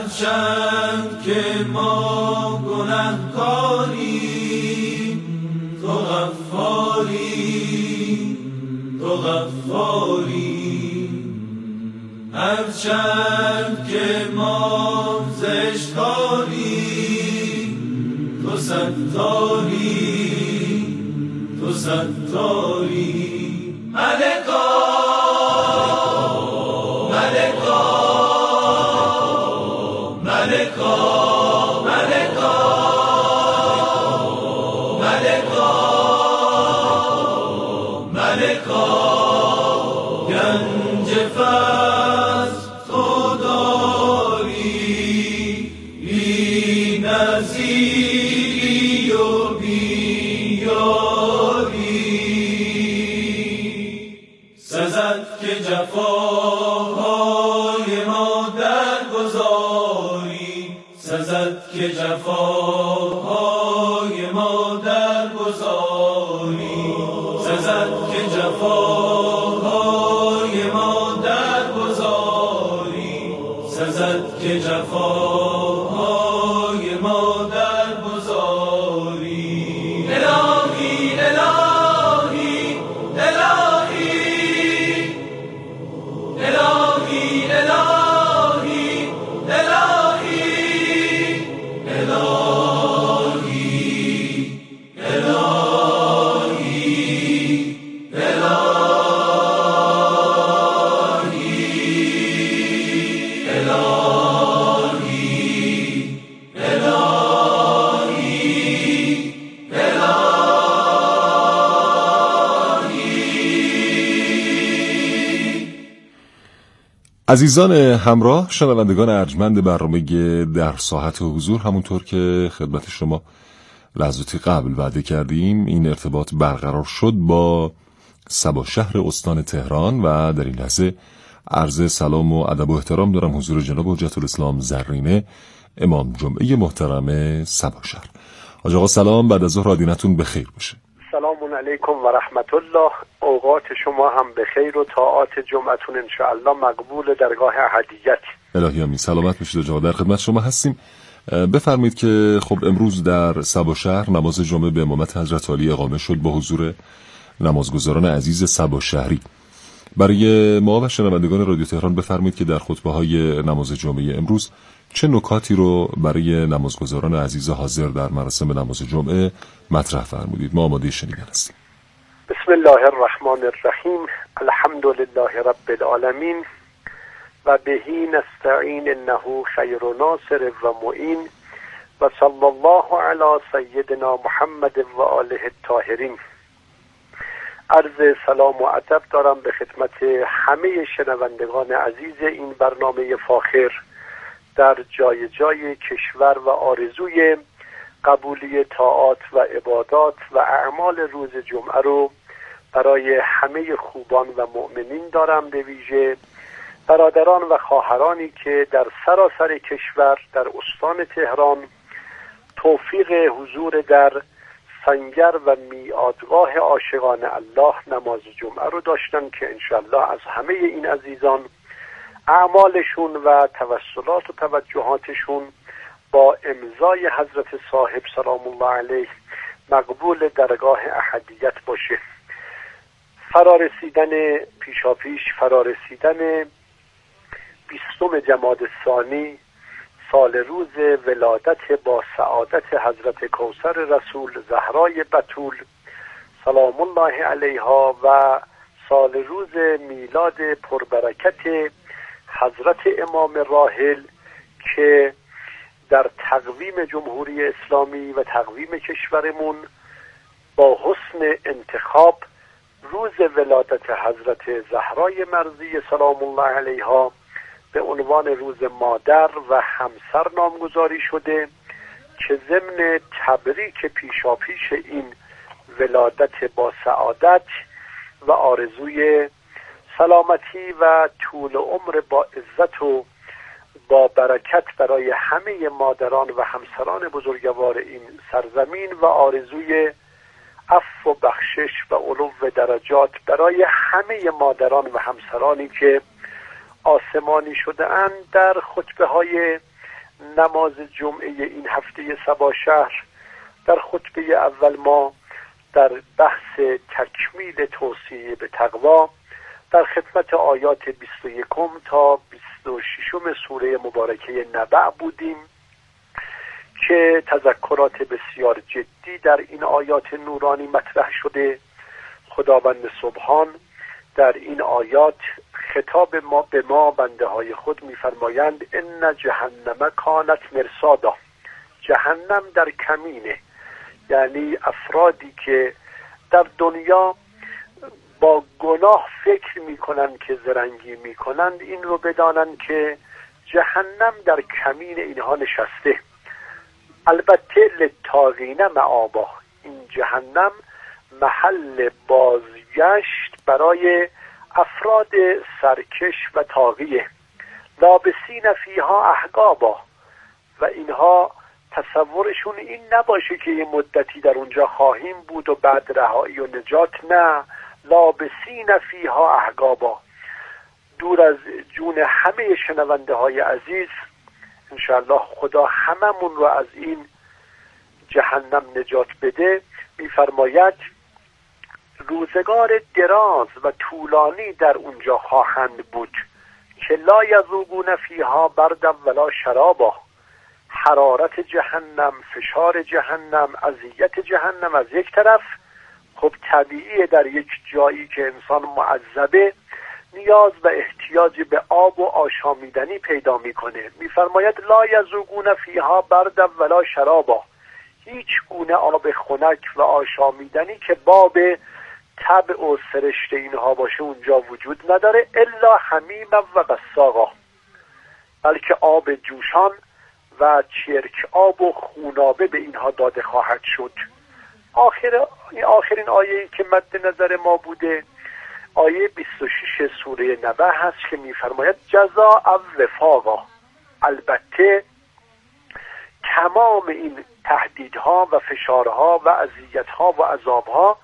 هرچند که ما گنهکاریم تو غفاری، تو غفاری. هرچند که ما زشتکاریم تو ستاری، تو ستاری. ملکا ملکا ملکا ملکا ملکا ملکا. گنج فضل تو داری، بی نظیری و بی یاری. سزد که جفاهای ما درگذاری، سزد که جفاهای ما درگذاری، سزد که جفاهای ما درگذاری، سزد که جفاهای ما درگذاری. الهی الهی الهی الهی الهی الهی عزیزان همراه، شنوندگان ارجمند برنامه در ساحت حضور، همونطور که خدمت شما لحظاتی قبل وعده کردیم این ارتباط برقرار شد با صبا شهر استان تهران و در این لحظه عرض سلام و ادب و احترام دارم حضور جناب حجت الاسلام زرینه، امام جمعه محترم صبا شهر. حاج آقا سلام، بعد از ظهر آدینتون بخیر باشه. سلام علیکم و رحمت الله. اوقات شما هم بخیر و طاعات جمعتون انشاءالله مقبول درگاه احدیت. الهی آمین. سلامت باشید آقا، در خدمت شما هستیم. بفرمایید که خب امروز در صبا شهر نماز جمعه به امامت حضرت عالی اقامه شد با حضور نمازگزاران عزیز صبا شهری. برای ما و شنوندگان رادیو تهران بفرمایید که در خطبه‌های نماز جمعه امروز چه نکاتی رو برای نمازگزاران عزیز حاضر در مراسم نماز جمعه مطرح فرمودید. ما آماده شنیدن هستیم. بسم الله الرحمن الرحیم. الحمد لله رب العالمین و بهی نستعین انه خیر ناصر و معین و صلی الله علی سیدنا محمد و آله الطاهرین. عرض سلام و ادب دارم به خدمت همه شنوندگان عزیز این برنامه فاخر در جای جای کشور و آرزوی قبولی طاعات و عبادات و اعمال روز جمعه رو برای همه خوبان و مؤمنین دارم، به ویژه برادران و خواهرانی که در سراسر کشور در استان تهران توفیق حضور در سنگر و میعادگاه عاشقان الله نماز جمعه رو داشتن که انشالله از همه این عزیزان اعمالشون و توسلات و توجهاتشون با امضای حضرت صاحب سلام الله علیه مقبول درگاه احدیت باشه. فرارسیدن پیشاپیش فرارسیدن 20 جمادی الثانی، سال روز ولادت با سعادت حضرت کوثر رسول زهرای بتول سلام الله علیها و سال روز میلاد پربرکت حضرت امام راحل که در تقویم جمهوری اسلامی و تقویم کشورمون با حسن انتخاب روز ولادت حضرت زهرای مرضی سلام الله علیها به عنوان روز مادر و همسر نامگذاری شده که ضمن تبریک پیشاپیش این ولادت با سعادت و آرزوی سلامتی و طول عمر با عزت و با برکت برای همه مادران و همسران بزرگوار این سرزمین و آرزوی عفو و بخشش و علو درجات برای همه مادران و همسرانی که آسمانی شده اند در خطبه های نماز جمعه این هفته سبا شهر در خطبه اول ما در بحث تکمیل توصیه به تقوا در خدمت آیات 21 تا 26 سوره مبارکه نبع بودیم که تذکرات بسیار جدی در این آیات نورانی مطرح شده. خداوند سبحان در این آیات خطاب به ما بنده های خود می‌فرمایند ان جهنم کانت مرصادا. جهنم در کمینه، یعنی افرادی که در دنیا با گناه فکر میکنند که زرنگی میکنند، این رو بدانند که جهنم در کمین اینها نشسته. البته للطاغین مآبا، این جهنم محل بازگشت برای افراد سرکش و طاغیه. لابسین فیها احقابا، و اینها تصورشون این نباشه که یه مدتی در اونجا خواهیم بود و بعد رهایی و نجات. نه، لابسین فیها احقابا. دور از جون همه شنونده های عزیز، انشاءالله خدا هممون رو از این جهنم نجات بده. میفرماید روزگار دراز و طولانی در اونجا خواهند بود که لا یذوقون فیها بردا ولا شرابا. حرارت جهنم، فشار جهنم، اذیت جهنم از یک طرف، خب طبیعیه در یک جایی که انسان معذبه نیاز و احتیاج به آب و آشامیدنی پیدا میکنه. میفرماید لا یذوقون فیها بردا ولا شرابا، هیچ گونه آب خنک و آشامیدنی که باب طبع و سرشت اینها باشه اونجا وجود نداره، الا حمیم و غساقا، بلکه آب جوشان و چرک آب و خونابه به اینها داده خواهد شد. آخرین آیه‌ای که مد نظر ما بوده آیه 26 سوره نبع هست که میفرماید جزاء وفاقا. البته تمام این تهدیدها و فشارها و اذیتها و عذابها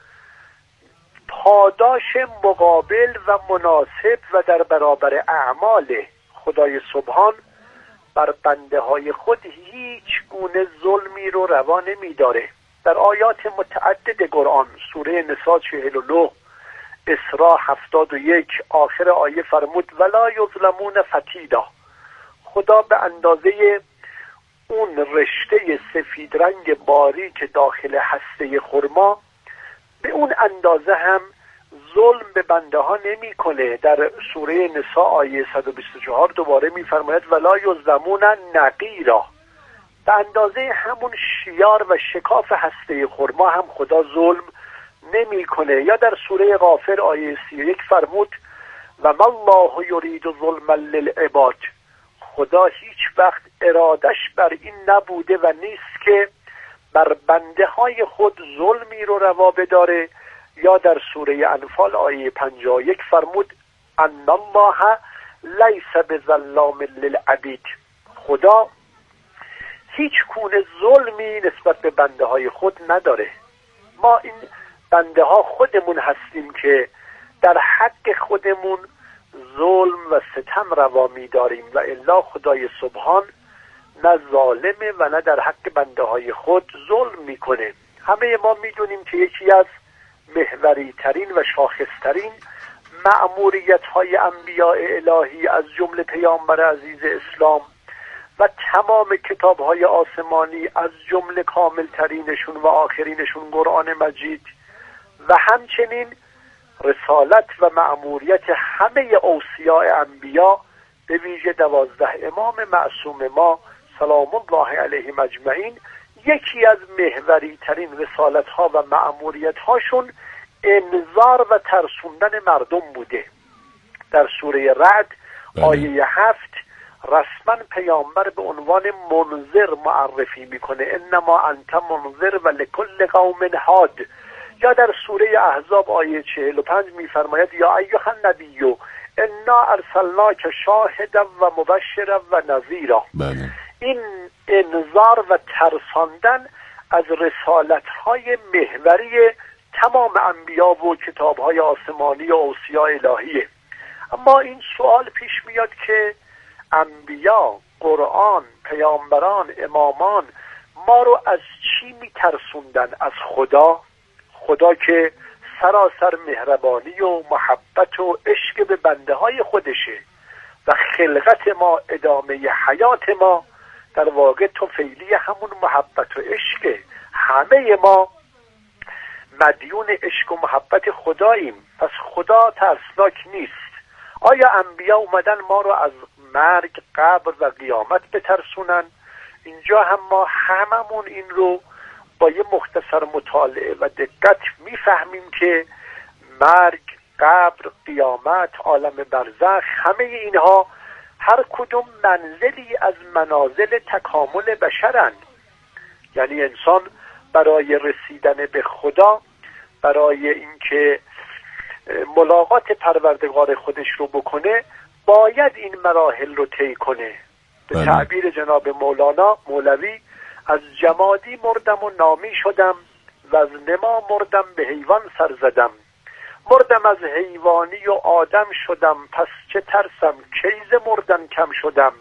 پاداش مقابل و مناسب و در برابر اعمال خدای سبحان بر بنده های خود هیچ گونه ظلمی رو روا نمی‌داره. در آیات متعدد قرآن، سوره نساء 49، اسراء 71، آخر آیه فرمود ولا یظلمون فتیلا. خدا به اندازه اون رشته سفید رنگ باریک داخل هسته خرما به اون اندازه هم ظلم به بنده ها نمی کنه. در سوره نساء آیه 124 دوباره می فرماید ولا یظلمون نقیرا. به اندازه همون شیار و شکاف هسته خرما هم خدا ظلم نمی کنه. یا در سوره غافر آیه 31 فرمود و ما الله یرید ظلما للعباد. خدا هیچ وقت ارادش بر این نبوده و نیست که بر بنده های خود ظلمی رو روا بداره. یا در سوره انفال آیه 51 فرمود ان الله لیس بظلام للعبید. خدا هیچ گونه ظلمی نسبت به بنده های خود نداره. ما این بنده ها خودمون هستیم که در حق خودمون ظلم و ستم روا می داریم و الا خدای سبحان نه ظالمه و نه در حق بنده های خود ظلم میکنه. همه ما میدونیم که یکی از محوری ترین و شاخصترین مأموریت های انبیاء الهی از جمله پیامبر عزیز اسلام و تمام کتاب های آسمانی از جمله کامل ترینشون و آخرینشون قرآن مجید و همچنین رسالت و مأموریت همه اوصیاء انبیا به ویژه 12 امام معصوم ما سلام الله علیهم اجمعین، یکی از محوری ترین رسالت ها و مأموریت هاشون انذار و ترسوندن مردم بوده. در سوره رعد آیه 7 رسما پیامبر به عنوان منذر معرفی میکنه، انما انت منذر و لکل قوم هاد. یا در سوره احزاب آیه 45 میفرماید یا ایها النبی انا ارسلناک شاهدا و مبشرا و نذیرا. این انذار و ترساندن از رسالت‌های محوری تمام انبیا و کتاب‌های آسمانی و اوصیاء الهیه. اما این سوال پیش میاد که انبیا قرآن، پیامبران، امامان ما رو از چی میترسوندن؟ از خدا که سراسر مهربانی و محبت و عشق به بنده های خودشه و خلقت ما، ادامه حیات ما در واقع طفیلی همون محبت و عشق. همه ما مدیون عشق و محبت خداییم، پس خدا ترسناک نیست. آیا انبیا اومدن ما رو از مرگ، قبر و قیامت بترسونن؟ اینجا هم ما هممون این رو با یه مختصر مطالعه و دقت میفهمیم که مرگ، قبر، قیامت، عالم برزخ، همه اینها هر کدوم منزلی از منازل تکامل بشرند. یعنی انسان برای رسیدن به خدا، برای اینکه ملاقات پروردگار خودش رو بکنه، باید این مراحل رو طی کنه. به تعبیر جناب مولوی، از جمادی مردم و نامی شدم و از نما مردم به حیوان سر زدم. مردم از حیوانی و آدم شدم، پس چه ترسم کیز مردن کم شدم.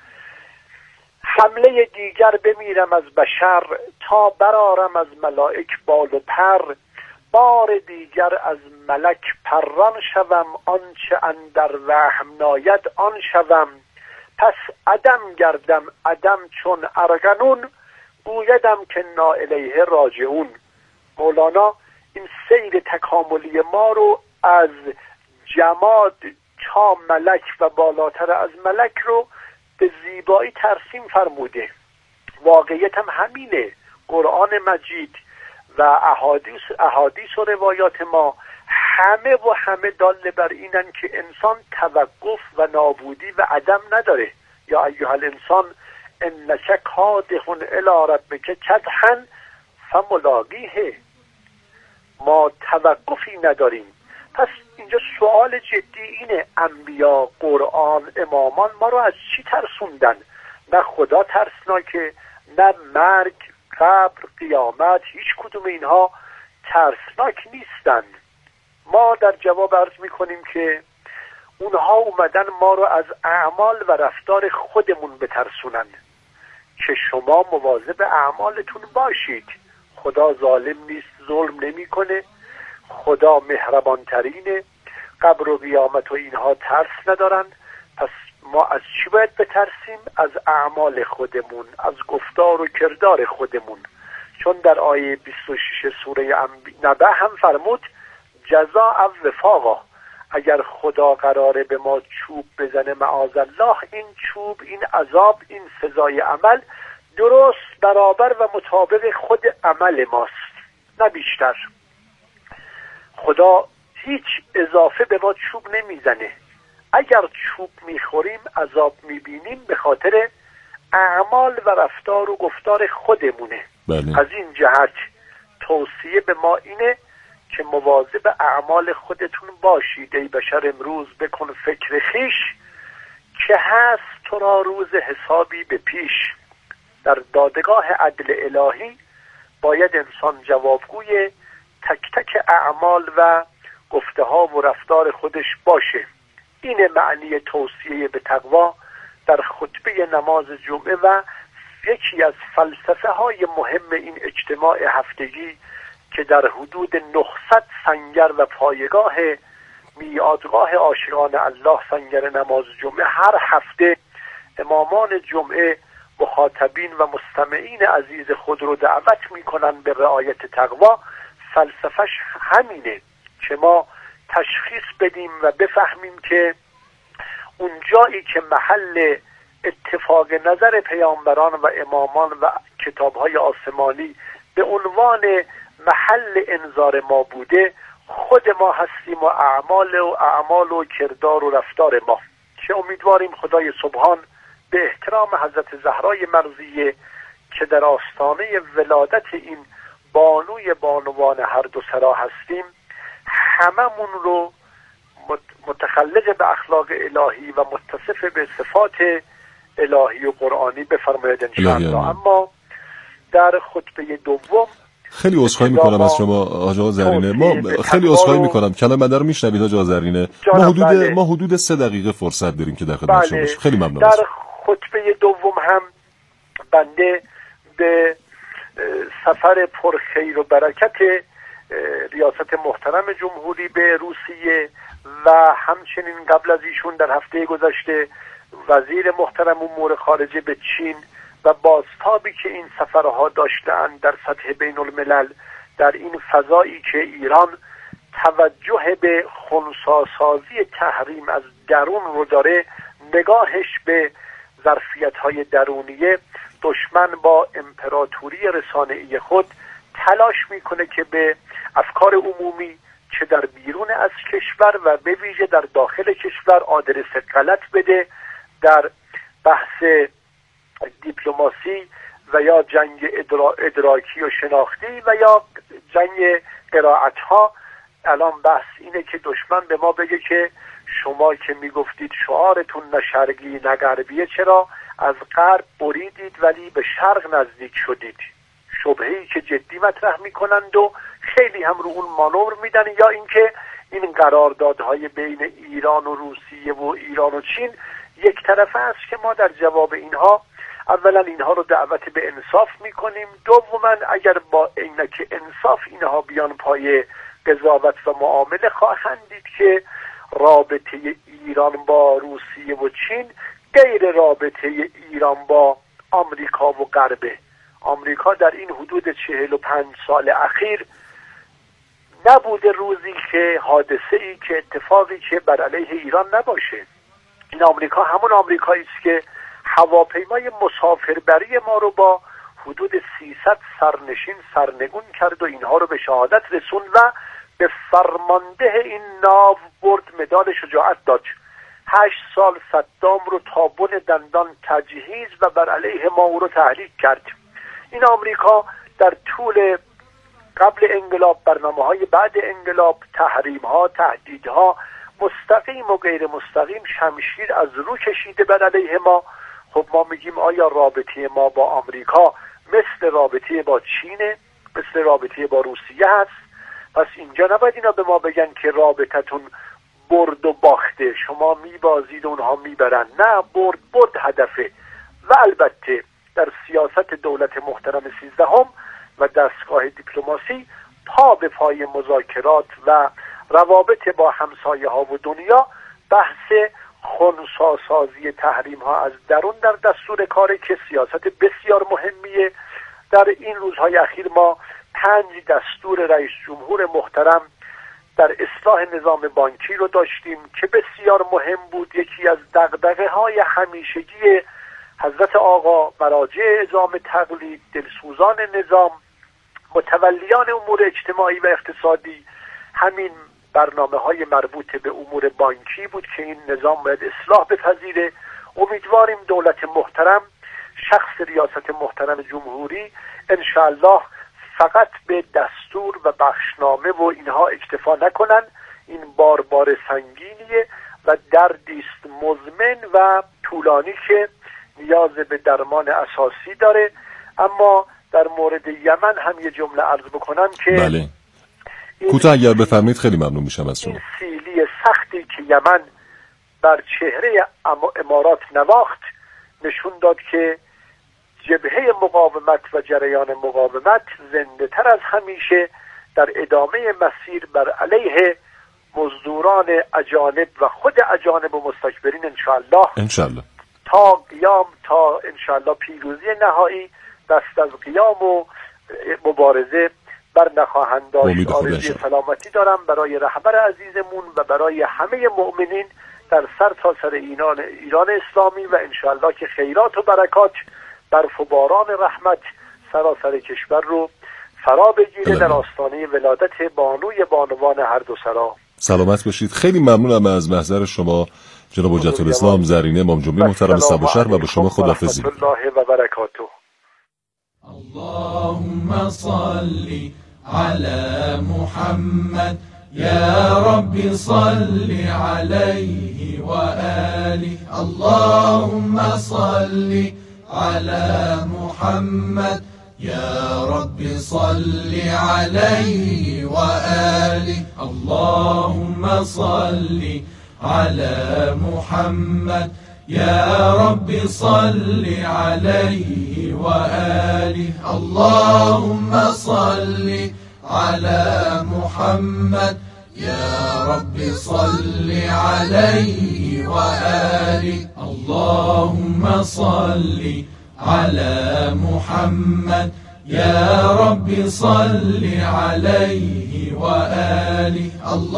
حمله دیگر بمیرم از بشر، تا برارم از ملائک بال و پر. بار دیگر از ملک پران شوم، آنچه اندر وهم ناید آن شوم. پس عدم گردم عدم چون ارغنون، گویدم که نا الیه راجعون. مولانا این سیر تکاملی ما رو از جماد تا ملک و بالاتر از ملک رو به زیبایی ترسیم فرموده. واقعیت هم همینه. قرآن مجید و احادیث و روایات ما همه دال بر اینن که انسان توقف و نابودی و عدم نداره. یا ایها الانسان انک کادح الی ربک کدحا فملاقیه. ما توقفی نداریم. پس اینجا سوال جدی اینه، انبیا، قرآن، امامان ما رو از چی ترسوندن؟ نه خدا ترسناکه، نه مرگ، قبر، قیامت، هیچ کدوم اینها ترسناک نیستند. ما در جواب عرض میکنیم که اونها اومدن ما رو از اعمال و رفتار خودمون بترسونن که شما مواظب اعمالتون باشید. خدا ظالم نیست، ظلم نمیکنه. خدا مهربان ترینه. قبر و قیامت و اینها ترس ندارن. پس ما از چی باید بترسیم؟ از اعمال خودمون، از گفتار و کردار خودمون. چون در آیه 26 سوره نبأ هم فرمود جزاء وفاقا، اگر خدا قراره به ما چوب بزنه معاذالله، این چوب، این عذاب، این سزای عمل درست برابر و مطابق خود عمل ماست، نه بیشتر. خدا هیچ اضافه به ما چوب نمیزنه. اگر چوب میخوریم، عذاب میبینیم، به خاطر اعمال و رفتار و گفتار خودمونه. بله. از این جهت توصیه به ما اینه که مواظب اعمال خودتون باشید. ای بشر امروز بکن فکر خیش، که هست تو را روز حسابی به پیش. در دادگاه عدل الهی باید انسان جوابگوی تک تک اعمال و گفته ها و رفتار خودش باشه. این معنی توصیه به تقوا در خطبه نماز جمعه و یکی از فلسفه های مهم این اجتماع هفتگی که در حدود 900 سنگر و پایگاه میادگاه عاشقان الله سنگر نماز جمعه هر هفته امامان جمعه مخاطبین و مستمعین عزیز خود رو دعوت میکنن به رعایت تقوا. فلسفهش همینه که ما تشخیص بدیم و بفهمیم که اون جایی که محل اتفاق نظر پیامبران و امامان و کتاب‌های آسمانی به عنوان محل انذار ما بوده، خود ما هستیم و اعمال و کردار و رفتار ما، که امیدواریم خدای سبحان به احترام حضرت زهرای مرضیه که در آستانه ولادت این بانوی بانوان هر دو سرا هستیم، هممون رو متخلق به اخلاق الهی و متصف به صفات الهی و قرآنی بفرماید انشاءالله. اما در خطبه دوم خیلی عذرخواهی میکنم از شما آقا زرینه. ما خیلی عذرخواهی میکنم، کلام بنده رو میشنوید آقا زرینه. ما حدود 3 دقیقه فرصت داریم که در خدمت شما باشیم. خیلی ممنون. در خطبه دوم هم بنده به سفر پرخیر و برکت ریاست محترم جمهوری به روسیه و همچنین قبل از ایشون در هفته گذشته وزیر محترم امور خارجه به چین و بازتابی که این سفرها داشتند در سطح بین الملل در این فضایی که ایران توجه به خنثی‌سازی تحریم از درون رو داره، نگاهش به ظرفیت‌های درونیه، دشمن با امپراتوری رسانه‌ای خود تلاش میکنه که به افکار عمومی چه در بیرون از کشور و به ویژه در داخل کشور آدرس غلط بده. در بحث دیپلماسی و یا جنگ ادراکی و شناختی و یا جنگ قرائت‌ها، الان بحث اینه که دشمن به ما بگه که شما که میگفتید شعارتون نه شرقی نه غربیه، چرا از غرب بریدید ولی به شرق نزدیک شدید؟ شبهه‌ای که جدی مطرح میکنند و خیلی هم رو اون مانور میدن. یا اینکه این قراردادهای بین ایران و روسیه و ایران و چین یک طرفه است که ما در جواب اینها اولا اینها رو دعوت به انصاف میکنیم، دوما اگر با عینک انصاف اینها بیان پای قضاوت و معامله خواهند دید که رابطه ایران با روسیه و چین غیر رابطه ایران با آمریکا و غربه. آمریکا در این حدود 45 سال اخیر نبوده روزی که حادثه‌ای که اتفاقی که بر علیه ایران نباشه. این آمریکا همون آمریکایی است که هواپیمای مسافربری ما رو با حدود 300 سرنشین سرنگون کرد و اینها رو به شهادت رسوند و به فرمانده این ناو برد مدال شجاعت داد. 8 سال صدام رو تا بن دندان تجهیز و بر علیه ما او رو تحریک کرد. این آمریکا در طول قبل انقلاب، برنامه‌های بعد انقلاب، تحریم‌ها، تهدیدها، مستقیم و غیر مستقیم شمشیر از رو کشیده بر علیه ما. خب ما میگیم آیا رابطه ما با آمریکا مثل رابطه با چینه، مثل رابطه با روسیه هست؟ پس اینجا نباید اینا به ما بگن که رابطتون برد و باخته، شما میبازید و اونها میبرن. نه، برد هدفه. و البته در سیاست دولت محترم 13 و دستگاه دیپلماسی پا به پای مذاکرات و روابط با همسایه ها و دنیا بحث خنثی‌سازی تحریم ها از درون در دستور کاره که سیاست بسیار مهمیه. در این روزهای اخیر ما 5 دستور رئیس جمهور محترم در اصلاح نظام بانکی رو داشتیم که بسیار مهم بود. یکی از دغدغه‌های همیشگی حضرت آقا، مراجع اعظام تقلید، دلسوزان نظام، متولیان امور اجتماعی و اقتصادی، همین برنامه‌های مربوط به امور بانکی بود که این نظام باید اصلاح بپذیره. امیدواریم دولت محترم، شخص ریاست محترم جمهوری، انشاءالله فقط به دستور و بخشنامه و اینها اکتفا نکنن. این بار سنگینیه و دردیست مزمن و طولانی که نیاز به درمان اساسی داره. اما در مورد یمن هم یه جمله عرض بکنم که بله، کوتاه اگر بفرمایید خیلی ممنون میشم از شما. این سیلی سختی که یمن بر چهره امارات نواخت نشون داد که جبهه مقاومت و جریان مقاومت زنده تر از همیشه در ادامه مسیر بر علیه مزدوران اجانب و خود اجانب و مستکبرین انشاءالله تا قیام، تا انشاءالله پیروزی نهایی دست از قیام و مبارزه بر نخواهند داشت. آرزوی سلامتی دارم برای رهبر عزیزمون و برای همه مؤمنین در سر تا سر ایران اسلامی و انشاءالله که خیرات و برکات، برف و باران رحمت سراسر کشور رو فرا بگیره در آستانه ولادت بانوی بانوان هر دو سرا. سلامت باشید. خیلی ممنونم از محضر شما جناب حجت الاسلام زرینه امام جمعه محترم سباشهر و به شما خداحافظی. الله و برکاته. اللهم صل على محمد يا رب صل عليه وآله. اللهم صل على محمد يا رب صل عليه وآله. اللهم صل على محمد يا رب صل عليه وآله. اللهم صل على محمد يا رب صل عليه وآله. اللهم صل على محمد يا رب صل عليه وآله.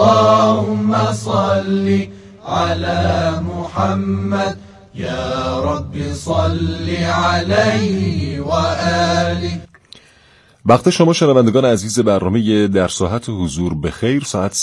اللهم صل على محمد يا رب صل عليه وآله. وقت شما شنوندگان عزیز برنامه در ساعت حضور بخیر ساعت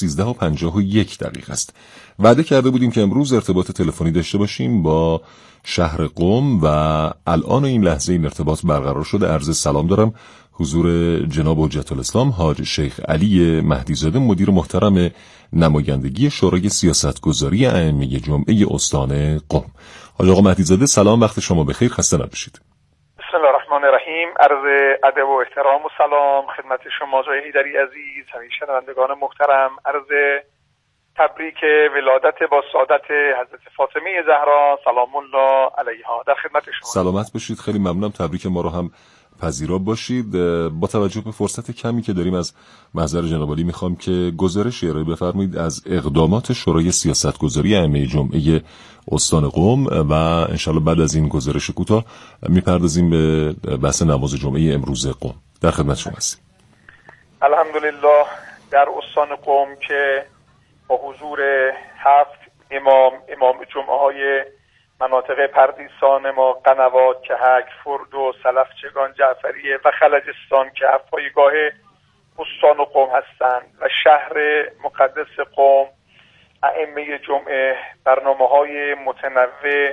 13:51 است. وعده کرده بودیم که امروز ارتباط تلفنی داشته باشیم با شهر قم و الان این لحظه این ارتباط برقرار شده. عرض سلام دارم حضور جناب حجت الاسلام حاج شیخ علی مهدیزاده مدیر محترم نمایندگی شورای سیاستگذاری ائمه جمعه استان قم. حاج آقا مهدیزاده سلام، وقت شما بخیر، خسته نباشید. بسم الله الرحمن الرحیم. عرض ادب و احترام و سلام خدمت شما جای هیدری عزیز، همه شنوندگان محترم. عرض تبریک ولادت با سعادت حضرت فاطمه زهرا سلام الله علیها در خدمت شما. سلامت باشید، خیلی ممنونم. تبریک ما رو هم پذیرا باشید. با توجه به فرصت کمی که داریم از محضر جناب عالی میخوام که گزارشی ارائه بفرمایید از اقدامات شورای سیاستگذاری ائمه جمعه استان قم و انشالله بعد از این گزارش کوتاه میپردازیم به بحث نماز جمعه امروز قم. در خدمت شما هستیم. الحمدلله در استان قم که با حضور 7 امام جمعه های مناطق پردیسان ما، قنوات، کهک، فردو، سلفچگان، جعفریه و خلجستان که پایگاه استان قم هستند و شهر مقدس قم، ائمه جمعه برنامه‌های متنوع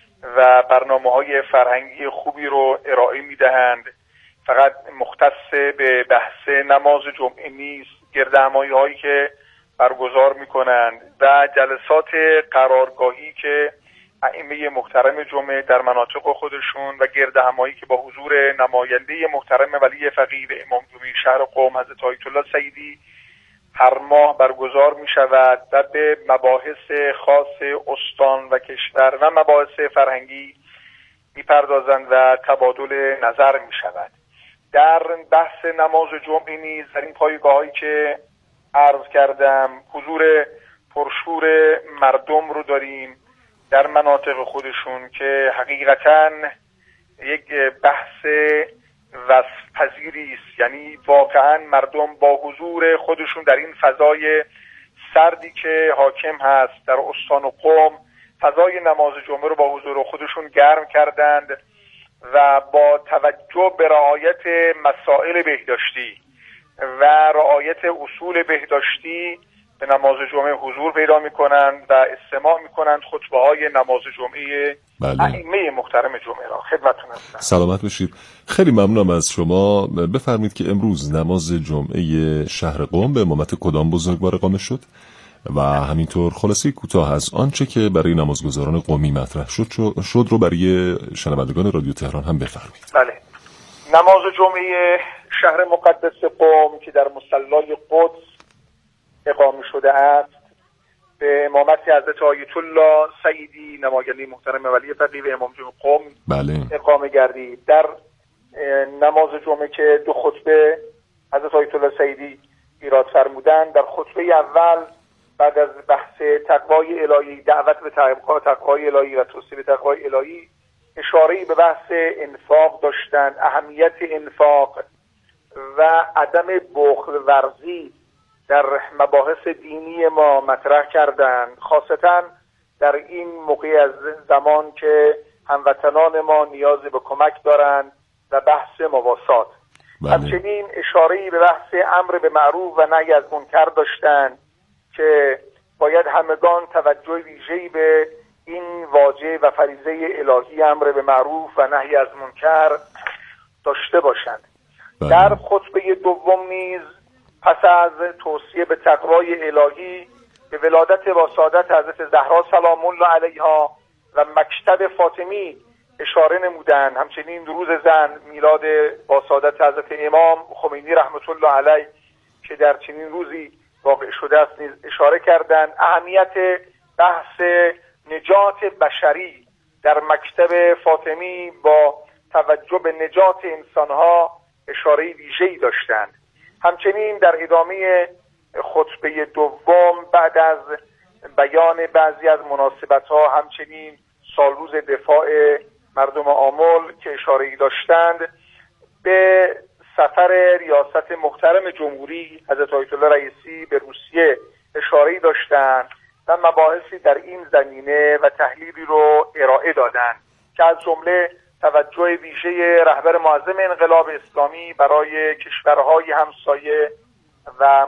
و برنامه‌های فرهنگی خوبی رو ارائه می‌دهند. فقط مختص به بحث نماز جمعه نیست، گردهمایی‌هایی که برگزار می‌کنند و جلسات قرارگاهی که ائمه محترم جمعه در مناطق خودشون و گردهمایی که با حضور نماینده محترم ولی فقیه امام جمعه شهر قم حضرت آیت الله سیدی هر ماه برگزار می شود و به مباحث خاص استان و کشور و مباحث فرهنگی می پردازند و تبادل نظر می شود. در بحث نماز جمعه نیز در این پایگاهایی که عرض کردم حضور پرشور مردم رو داریم در مناطق خودشون که حقیقتاً یک بحث وصف پذیری است. یعنی واقعاً مردم با حضور خودشون در این فضای سردی که حاکم هست در استان قم فضای نماز جمعه رو با حضور خودشون گرم کردند و با توجه به رعایت مسائل بهداشتی و رعایت اصول بهداشتی به نماز جمعه حضور پیدا می‌کنند و استماع می‌کنند خطبه‌های نماز جمعه ائمه محترم جمعه را. خدمتتون هستم. سلامت باشید. خیلی ممنونم از شما. بفرمایید که امروز نماز جمعه شهر قم به امامت کدام بزرگوار اقامه شد و همینطور خلاصه کوتاه از آنچه که برای نمازگزاران قمی مطرح شد رو برای شنوندگان رادیو تهران هم بفرمایید. بله. نماز جمعه شهر مقدس قم که در مصلی قدس اقامه شده است به امامت حضرت آیت الله سیدی نماینده محترم ولی فقیه امام جمعه قم اقامه گردید. در نماز جمعه که 2 خطبه حضرت آیت الله سیدی ایراد فرمودند، در خطبه اول بعد از بحث تقوای الهی، دعوت به تقوای الهی و توصیه به تقوای الهی، اشاره‌ای به بحث انفاق داشتند، اهمیت انفاق و عدم بخل ورزی در مباحث دینی ما مطرح کردند، خاصتا در این موقع از زمان که هموطنان ما نیاز به کمک دارند و بحث مواسات. همچنین اشاره‌ای به بحث امر به معروف و نهی از منکر داشتند که باید همگان توجه ویژه‌ای به این واجب و فریضه الهی امر به معروف و نهی از منکر داشته باشند. در خطبه دوم نیز پس از توصیه به تقوای الهی به ولادت با سعادت حضرت زهرا سلام الله علیها و مکتب فاطمی اشاره نمودند. همچنین روز زن، میلاد با سعادت حضرت امام خمینی رحمت الله علیه که در چنین روزی واقع شده است نیز اشاره کردند. اهمیت بحث نجات بشری در مکتب فاطمی با توجه به نجات انسانها اشاره ویژه‌ای داشتند. همچنین در ادامه خطبه دوم بعد از بیان بعضی از مناسبت‌ها، همچنین سالروز دفاع مردم آمل که اشاره‌ای داشتند، به سفر ریاست محترم جمهوری حضرت آیت الله رئیسی به روسیه اشاره‌ای داشتند و مباحثی در این زمینه و تحلیلی رو ارائه دادند که از جمله توجه ویژه رهبر معظم انقلاب اسلامی برای کشورهای همسایه و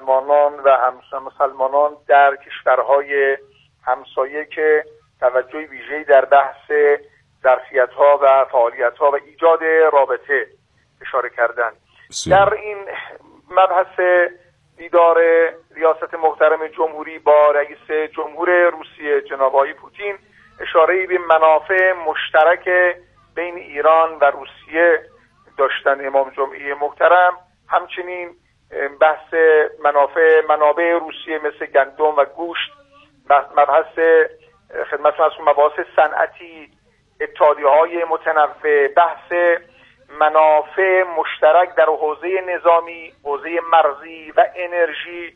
مسلمانان در کشورهای همسایه که توجه ویژه‌ای در بحث ظرفیت‌ها و فعالیت‌ها و ایجاد رابطه اشاره کردند. در این مبحث دیدار ریاست محترم جمهوری با رئیس جمهور روسیه جناب آقای پوتین اشاره‌ای به منافع مشترک بین ایران و روسیه داشتن امام جمعه محترم. همچنین بحث منابع روسیه مثل گندم و گوشت، مبحث خدمتتون مباحث صنعتی، اتحادیه‌های متنوع، بحث منافع مشترک در حوزه نظامی، حوزه مرزی و انرژی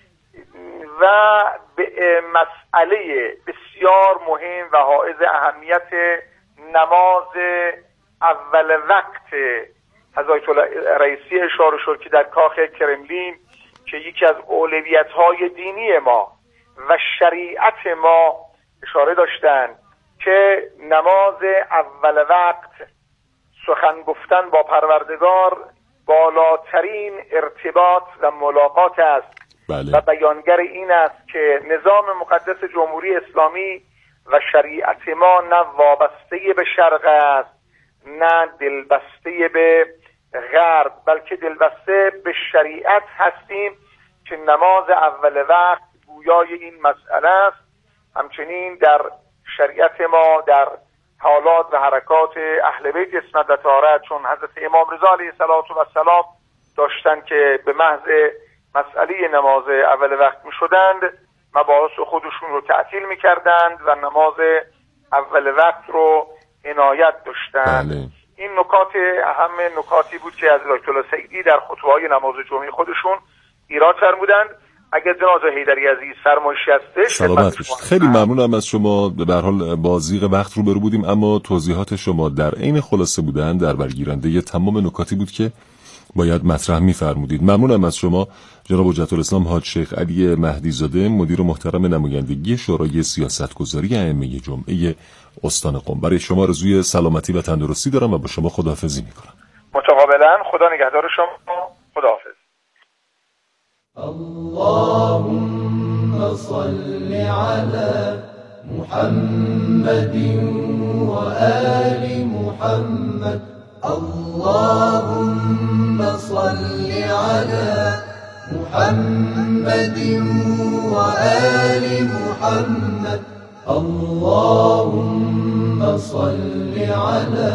و به مسئله بسیار مهم و حائز اهمیت نماز اول وقت حضرت رئیسی اشاره شد که در کاخ کرملین که یکی از اولویت‌های دینی ما و شریعت ما اشاره داشتند که نماز اول وقت، سخن گفتن با پروردگار، بالاترین ارتباط و ملاقات است. بله. و بیانگر این است که نظام مقدس جمهوری اسلامی و شریعت ما نه وابسته به شرق است نه دلبسته به غرب، بلکه دلبسته به شریعت هستیم که نماز اول وقت گویای این مسئله است. همچنین در شریعت ما در حالات و حرکات اهل بیت اسمت و طهارت، چون حضرت امام رضا علیه السلام داشتن که به محض مسئله نماز اول وقت می شدند مباحث خودشون رو تعطیل می کردند و نماز اول وقت رو عنایت داشتند. بله. این نکات اهم نکاتی بود که از آیت الله سعیدی در خطبه‌های نماز جمعه خودشون ایراد فرمودند. اگر جناب حیدری عزیز فرمایشی هستش سلامت باشید. خیلی ممنونم از شما. به هر حال با ضیق وقت روبرو بودیم، اما توضیحات شما در عین خلاصه بودن در برگیرنده تمام نکاتی بود که باید مطرح می‌فرمودید. ممنونم از شما جناب حجت الاسلام حاج شیخ علی مهدی زاده، مدیر محترم نمایندگی شورای سیاستگذاری ائمه جمعه استان قم. برای شما آرزوی سلامتی و تندرستی دارم و با شما خداحافظی می‌کنم. متقابلا. خدا نگهدار شما. خداحافظ. اللهم صل على محمد وآل محمد. اللهم صل على محمد وآل محمد. اللهم صل على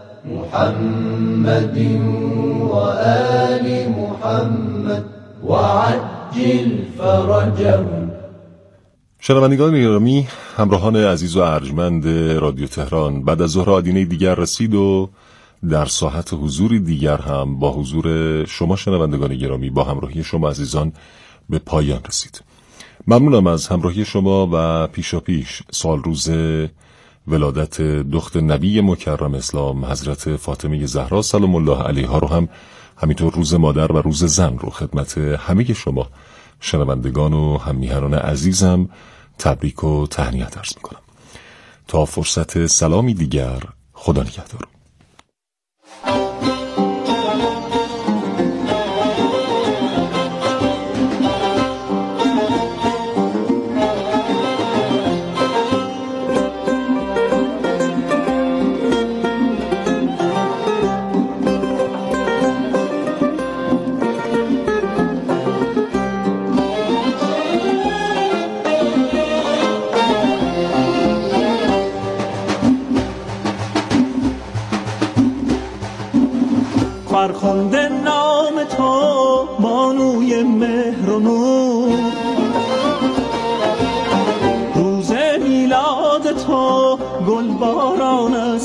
محمد وآل محمد وعجل فرجهم. شنوندگان گرامی، همراهان عزیز و ارجمند رادیو تهران، بعد از ظهر آدینه دیگر رسید و در ساحت حضوری دیگر هم با حضور شما شنوندگان گرامی، با همراهی شما عزیزان به پایان رسید. ممنونم از همراهی شما و پیشاپیش سال روز ولادت دختر نبی مکرم اسلام حضرت فاطمه زهرا سلام الله علیها رو هم، همینطور روز مادر و روز زن رو خدمت همه شما شنوندگان و هم‌میهنان عزیزم تبریک و تهنیت عرض می‌کنم. تا فرصت سلامی دیگر، خدا نگهدار. فرخنده نام تو بانوی مهر و نور، روز میلاد تو گل بار